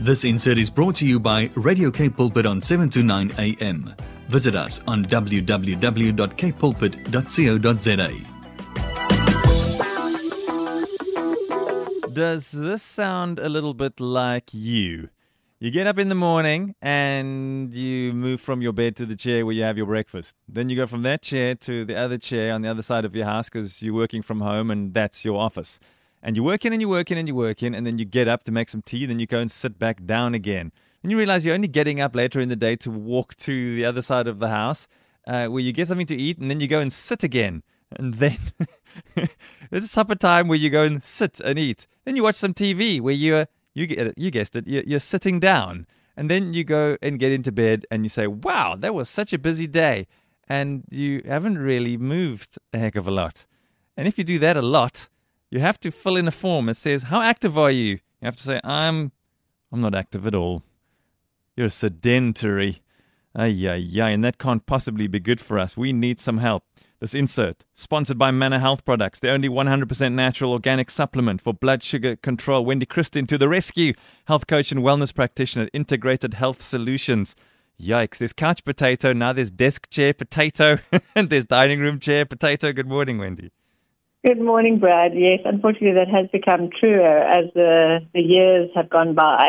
This insert is brought to you by Radio Cape Pulpit on 7 to 9 a.m. Visit us on www.capepulpit.co.za. Does this sound a little bit like you? You get up in the morning and you move from your bed to the chair where you have your breakfast. Then you go from that chair to the other chair on the other side of your house because you're working from home and that's your office. And you work in and you work in and you work in, and then you get up to make some tea, then you go and sit back down again. And you realize you're only getting up later in the day to walk to the other side of the house where you get something to eat, and then you go and sit again. And then there's a supper time where you go and sit and eat. Then you watch some TV where you guessed it, you're sitting down. And then you go and get into bed and you say, wow, that was such a busy day. And you haven't really moved a heck of a lot. And if you do that a lot, you have to fill in a form that says, how active are you? You have to say, I'm not active at all. You're sedentary. And that can't possibly be good for us. We need some help. This insert, sponsored by Manor Health Products, the only 100% natural organic supplement for blood sugar control. Wendy Christin to the rescue. Health coach and wellness practitioner at Integrated Health Solutions. Yikes, there's couch potato, now there's desk chair potato, and there's dining room chair potato. Good morning, Wendy. Good morning, Brad. Yes, unfortunately that has become truer as the years have gone by.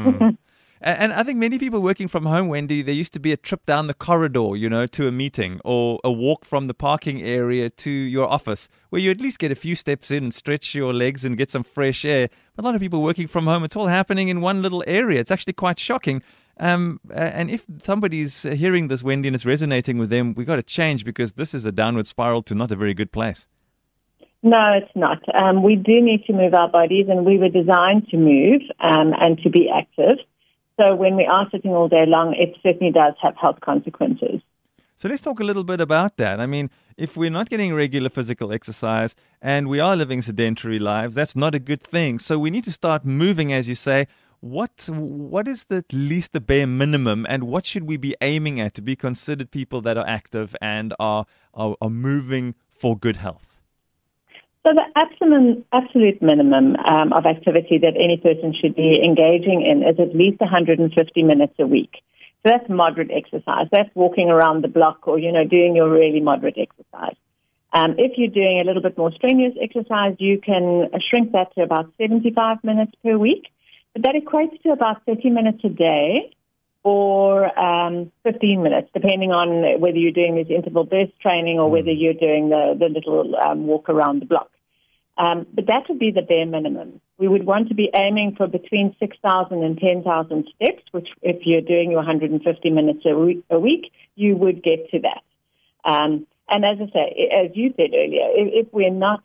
And I think many people working from home, Wendy, there used to be a trip down the corridor, to a meeting, or a walk from the parking area to your office, where you at least get a few steps in and stretch your legs and get some fresh air. But a lot of people working from home, it's all happening in one little area. It's actually quite shocking. And if somebody's hearing this, Wendy, and it's resonating with them, we've got to change, because this is a downward spiral to not a very good place. No, it's not. We do need to move our bodies, and we were designed to move and to be active. So when we are sitting all day long, it certainly does have health consequences. So let's talk a little bit about that. I mean, if we're not getting regular physical exercise and we are living sedentary lives, that's not a good thing. So we need to start moving, as you say. What is at least the bare minimum, and what should we be aiming at to be considered people that are active and are moving for good health? So the absolute minimum of activity that any person should be engaging in is at least 150 minutes a week. So that's moderate exercise. That's walking around the block or, doing your really moderate exercise. If you're doing a little bit more strenuous exercise, you can shrink that to about 75 minutes per week. But that equates to about 30 minutes a day or 15 minutes, depending on whether you're doing this interval burst training or whether you're doing the little walk around the block. But that would be the bare minimum. We would want to be aiming for between 6,000 and 10,000 steps, which if you're doing your 150 minutes a week, you would get to that. And as I say, as you said earlier, if we're not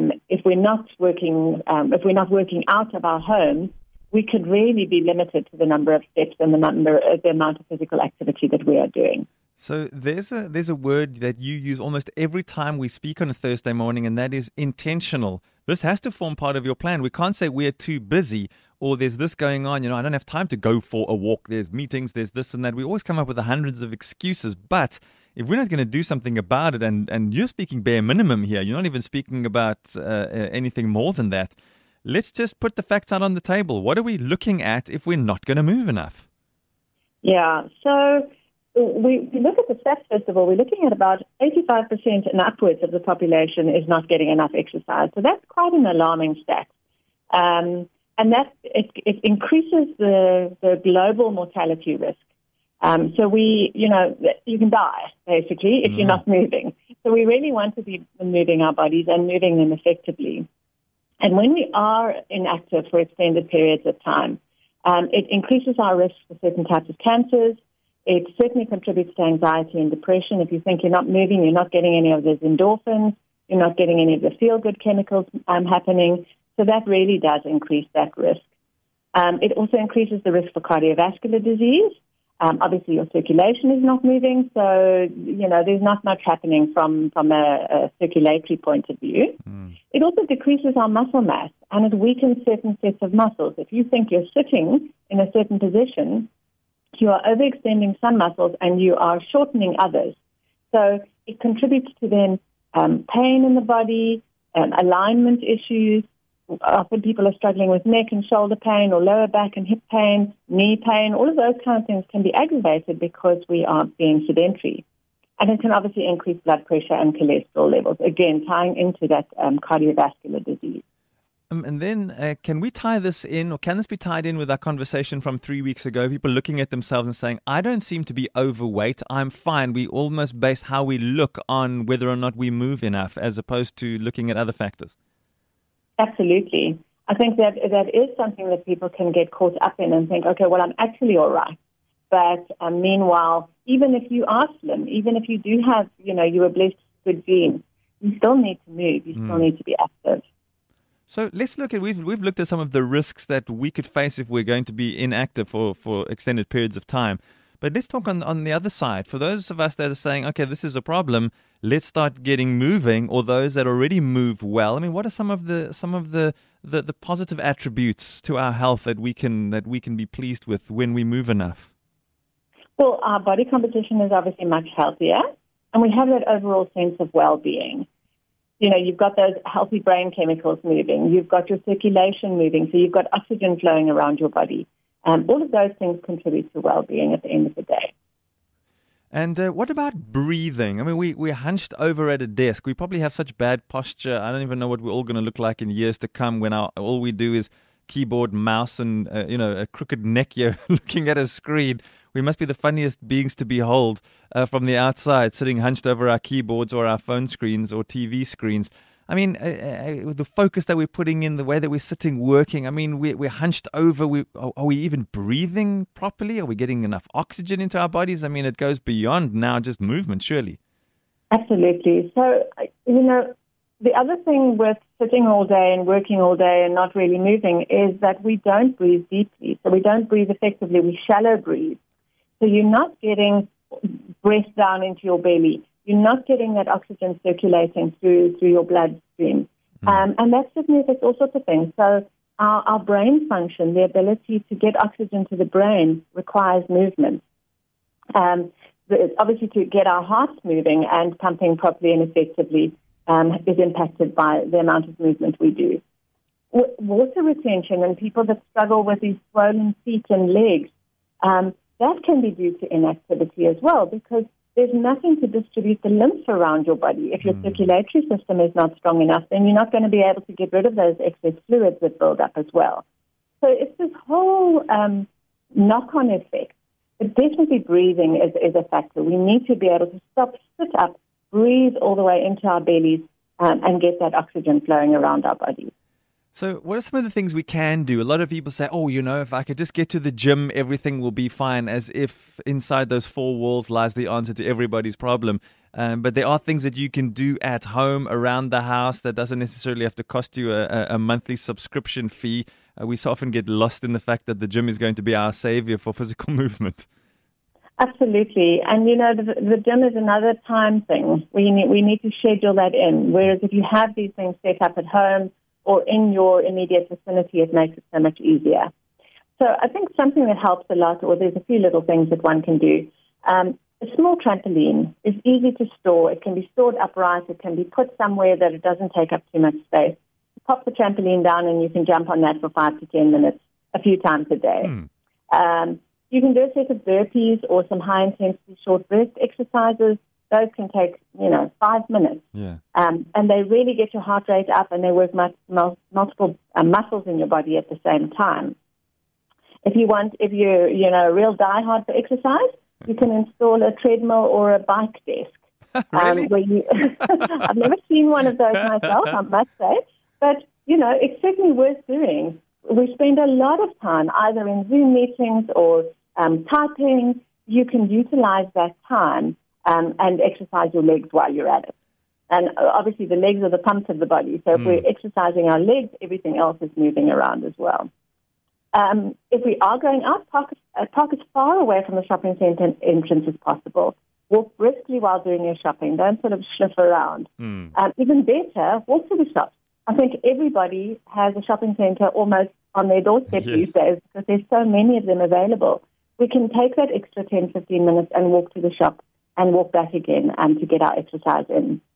working out of our homes, we could really be limited to the number of steps and the amount of physical activity that we are doing. So there's a word that you use almost every time we speak on a Thursday morning, and that is intentional. This has to form part of your plan. We can't say we're too busy or there's this going on. I don't have time to go for a walk. There's meetings, there's this and that. We always come up with hundreds of excuses. But if we're not going to do something about it, and you're speaking bare minimum here, you're not even speaking about anything more than that. Let's just put the facts out on the table. What are we looking at if we're not going to move enough? Yeah, so we look at the stats, first of all. We're looking at about 85% and upwards of the population is not getting enough exercise. So that's quite an alarming stat. And that it increases the global mortality risk. So you can die, basically, if you're not moving. So we really want to be moving our bodies and moving them effectively. And when we are inactive for extended periods of time, it increases our risk for certain types of cancers. It certainly contributes to anxiety and depression. If you think you're not moving, you're not getting any of those endorphins, you're not getting any of the feel-good chemicals happening. So that really does increase that risk. It also increases the risk for cardiovascular disease. Obviously, your circulation is not moving, so, there's not much happening from a circulatory point of view. It also decreases our muscle mass, and it weakens certain sets of muscles. If you think you're sitting in a certain position, you are overextending some muscles and you are shortening others. So it contributes to then pain in the body, alignment issues, Often people are struggling with neck and shoulder pain or lower back and hip pain, knee pain. All of those kind of things can be aggravated because we are being sedentary. And it can obviously increase blood pressure and cholesterol levels, again, tying into that cardiovascular disease. And then can we tie this in, or can this be tied in with our conversation from 3 weeks ago? People looking at themselves and saying, I don't seem to be overweight. I'm fine. We almost base how we look on whether or not we move enough as opposed to looking at other factors. Absolutely. I think that is something that people can get caught up in and think, okay, well, I'm actually all right. But meanwhile, even if you are slim, even if you do have, you were blessed with good genes, you still need to move. You still need to be active. So let's look at, we've looked at some of the risks that we could face if we're going to be inactive for extended periods of time. But let's talk on the other side. For those of us that are saying, okay, this is a problem, let's start getting moving, or those that already move well. I mean, what are some of the positive attributes to our health that we can be pleased with when we move enough? Well, our body composition is obviously much healthier, and we have that overall sense of well-being. You've got those healthy brain chemicals moving. You've got your circulation moving, so you've got oxygen flowing around your body. All of those things contribute to well-being at the end of the day. And what about breathing? I mean, we're hunched over at a desk. We probably have such bad posture. I don't even know what we're all going to look like in years to come when all we do is keyboard, mouse, and a crooked neck here looking at a screen. We must be the funniest beings to behold from the outside, sitting hunched over our keyboards or our phone screens or TV screens. I mean, the focus that we're putting in, the way that we're sitting, working, I mean, we're hunched over. Are we even breathing properly? Are we getting enough oxygen into our bodies? I mean, it goes beyond now just movement, surely. Absolutely. So, the other thing with sitting all day and working all day and not really moving is that we don't breathe deeply. So we don't breathe effectively. We shallow breathe. So you're not getting breath down into your belly. You're not getting that oxygen circulating through your bloodstream. And that certainly affects all sorts of things. So our brain function, the ability to get oxygen to the brain, requires movement. Obviously, to get our hearts moving and pumping properly and effectively is impacted by the amount of movement we do. Water retention and people that struggle with these swollen feet and legs, that can be due to inactivity as well, because there's nothing to distribute the lymph around your body. If your circulatory system is not strong enough, then you're not going to be able to get rid of those excess fluids that build up as well. So it's this whole knock-on effect. But definitely breathing is a factor. We need to be able to stop, sit up, breathe all the way into our bellies, and get that oxygen flowing around our bodies. So what are some of the things we can do? A lot of people say, if I could just get to the gym, everything will be fine, as if inside those four walls lies the answer to everybody's problem. But there are things that you can do at home, around the house, that doesn't necessarily have to cost you a monthly subscription fee. We so often get lost in the fact that the gym is going to be our savior for physical movement. Absolutely. And, the gym is another time thing. We need to schedule that in. Whereas if you have these things set up at home or in your immediate vicinity, it makes it so much easier. So I think something that helps a lot, or there's a few little things that one can do. A small trampoline is easy to store. It can be stored upright. It can be put somewhere that it doesn't take up too much space. Pop the trampoline down and you can jump on that for 5 to 10 minutes a few times a day. You can do a set of burpees or some high-intensity short burst exercises. Those can take, 5 minutes. Yeah. And they really get your heart rate up, and they work multiple muscles in your body at the same time. If you're a real diehard for exercise, you can install a treadmill or a bike desk. Really? I've never seen one of those myself, I must say. But, it's certainly worth doing. We spend a lot of time either in Zoom meetings or typing. You can utilize that time and exercise your legs while you're at it. And obviously the legs are the pumps of the body. So if we're exercising our legs, everything else is moving around as well. If we are going out, park as far away from the shopping center entrance as possible. Walk briskly while doing your shopping. Don't sort of sniff around. Even better, walk to the shops. I think everybody has a shopping center almost on their doorstep these days because there's so many of them available. We can take that extra 10, 15 minutes and walk to the shop and walk back again to get our exercise in.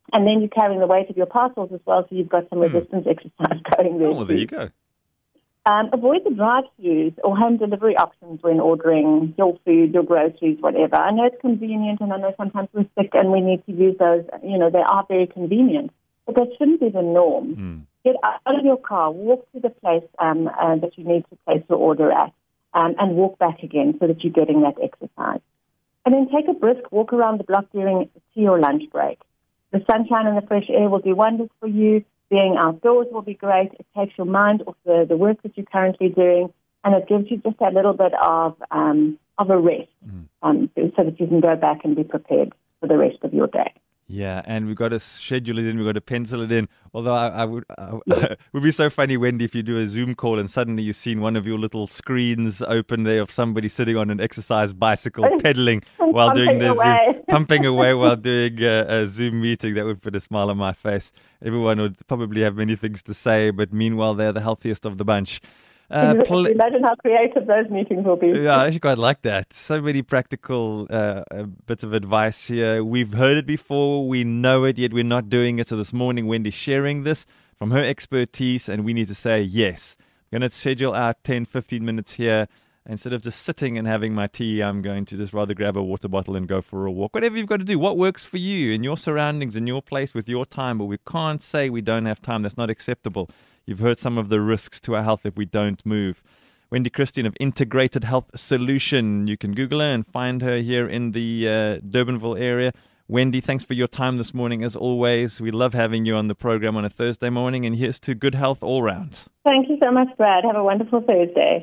And then you're carrying the weight of your parcels as well, so you've got some resistance exercise going there. Oh, well, there you go. Avoid the drive-thrus or home delivery options when ordering your food, your groceries, whatever. I know it's convenient, and I know sometimes we're sick and we need to use those. You know, they are very convenient, but that shouldn't be the norm. Get out of your car, walk to the place that you need to place your order at, and walk back again so that you're getting that exercise. And then take a brisk walk around the block during tea or lunch break. The sunshine and the fresh air will do wonders for you. Being outdoors will be great. It takes your mind off the work that you're currently doing, and it gives you just a little bit of a rest so that you can go back and be prepared for the rest of your day. Yeah, and we've got to schedule it in. We've got to pencil it in. Although it would be so funny, Wendy, if you do a Zoom call and suddenly you've seen one of your little screens open there of somebody sitting on an exercise bicycle pedaling while doing their Zoom, pumping away while doing a Zoom meeting. That would put a smile on my face. Everyone would probably have many things to say, but meanwhile, they're the healthiest of the bunch. Imagine how creative those meetings will be. Yeah, I actually quite like that. So many practical bits of advice here. We've heard it before. We know it, yet we're not doing it. So this morning, Wendy's sharing this from her expertise, and we need to say yes. I'm going to schedule out 10, 15 minutes here. Instead of just sitting and having my tea, I'm going to just rather grab a water bottle and go for a walk. Whatever you've got to do, what works for you in your surroundings, in your place, with your time. But we can't say we don't have time. That's not acceptable. You've heard some of the risks to our health if we don't move. Wendy Christine of Integrated Health Solution. You can Google her and find her here in the Durbanville area. Wendy, thanks for your time this morning as always. We love having you on the program on a Thursday morning, and here's to good health all round. Thank you so much, Brad. Have a wonderful Thursday.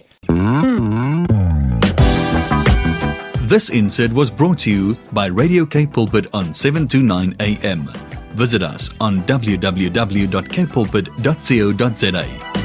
This insert was brought to you by Radio Cape Pulpit on 729 AM. Visit us on www.capepulpit.co.za.